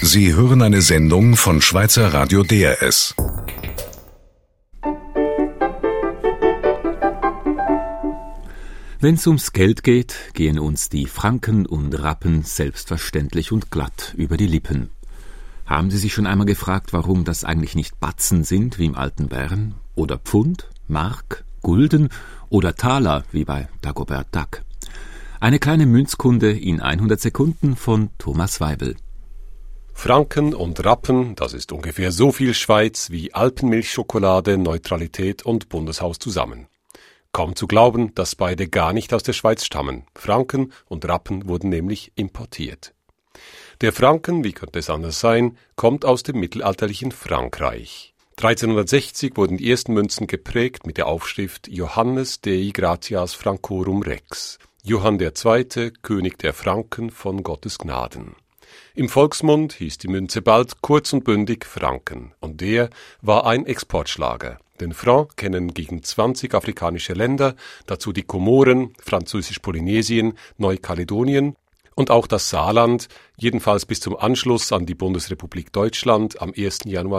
Sie hören eine Sendung von Schweizer Radio DRS. Wenn's ums Geld geht, gehen uns die Franken und Rappen selbstverständlich und glatt über die Lippen. Haben Sie sich schon einmal gefragt, warum das eigentlich nicht Batzen sind, wie im alten Bern? Oder Pfund, Mark, Gulden oder Taler, wie bei Dagobert Duck? Eine kleine Münzkunde in 100 Sekunden von Thomas Weibel. Franken und Rappen, das ist ungefähr so viel Schweiz wie Alpenmilchschokolade, Neutralität und Bundeshaus zusammen. Kaum zu glauben, dass beide gar nicht aus der Schweiz stammen. Franken und Rappen wurden nämlich importiert. Der Franken, wie könnte es anders sein, kommt aus dem mittelalterlichen Frankreich. 1360 wurden die ersten Münzen geprägt mit der Aufschrift Johannes Dei Gratias Francorum Rex. Johann II., König der Franken von Gottes Gnaden. Im Volksmund hieß die Münze bald kurz und bündig Franken, und der war ein Exportschlager. Den Franc kennen gegen 20 afrikanische Länder, dazu die Komoren, Französisch-Polynesien, Neukaledonien und auch das Saarland, jedenfalls bis zum Anschluss an die Bundesrepublik Deutschland am 1. Januar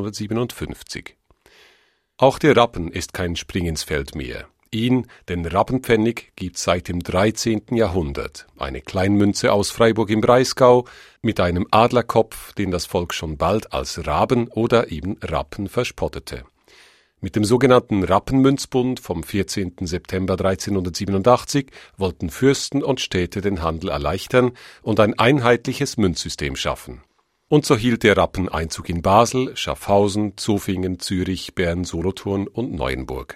1957. Auch der Rappen ist kein Spring ins Feld mehr. Ihn, den Rappenpfennig, gibt's seit dem 13. Jahrhundert. Eine Kleinmünze aus Freiburg im Breisgau mit einem Adlerkopf, den das Volk schon bald als Raben oder eben Rappen verspottete. Mit dem sogenannten Rappenmünzbund vom 14. September 1387 wollten Fürsten und Städte den Handel erleichtern und ein einheitliches Münzsystem schaffen. Und so hielt der Rappen Einzug in Basel, Schaffhausen, Zofingen, Zürich, Bern, Solothurn und Neuenburg.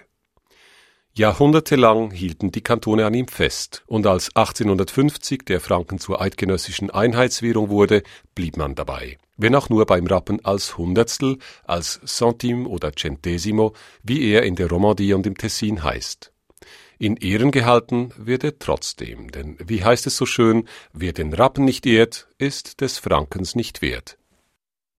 Jahrhundertelang hielten die Kantone an ihm fest, und als 1850 der Franken zur eidgenössischen Einheitswährung wurde, blieb man dabei. Wenn auch nur beim Rappen als Hundertstel, als Centime oder Centesimo, wie er in der Romandie und im Tessin heißt. In Ehren gehalten wird er trotzdem, denn wie heißt es so schön, wer den Rappen nicht ehrt, ist des Frankens nicht wert.